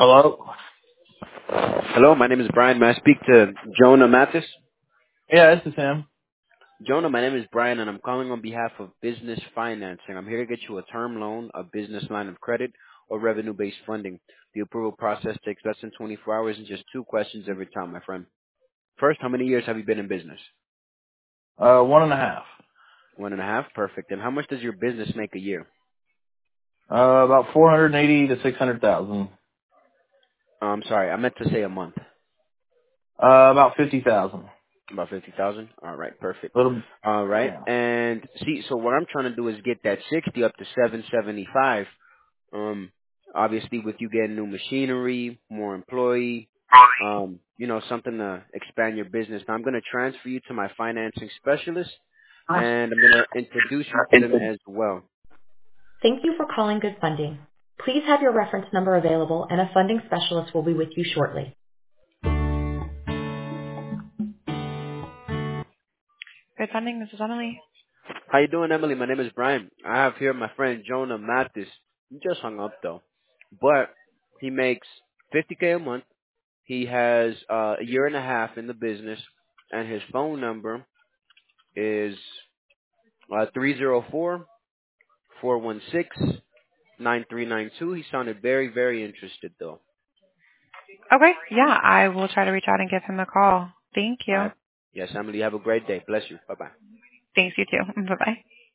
Hello? Hello, my name is Brian. May I speak to Jonah Mathis? Yeah, this is him. Jonah, my name is Brian, and I'm calling on behalf of Business Financing. I'm here to get you a term loan, a business line of credit, or revenue-based funding. The approval process takes less than 24 hours and just two questions every time, my friend. First, how many years have you been in business? 1.5. 1.5, perfect. And how much does your business make a year? About 480 to 600,000. I'm sorry, I meant to say a month. About 50,000. About 50,000? All right, perfect. Little, All right, yeah. and see, so what I'm trying to do is get that 60 up to 775. Um, Obviously, with you getting new machinery, more employee, something to expand your business. Now, I'm going to transfer you to my financing specialist, and I'm going to introduce you to them as well. Thank you for calling Good Funding. Please have your reference number available and a funding specialist will be with you shortly. Good Funding, this is Emily. How you doing, Emily? My name is Brian. I have here my friend Jonah Mathis. He just hung up though, but he makes 50K a month. He has a year and a half in the business, and his phone number is 304 416 9392. He sounded very, very interested, though. Okay, yeah, I will try to reach out and give him a call. Thank you. Yes, Emily, have a great day. Bless you. Bye-bye. Thanks, you too. Bye-bye.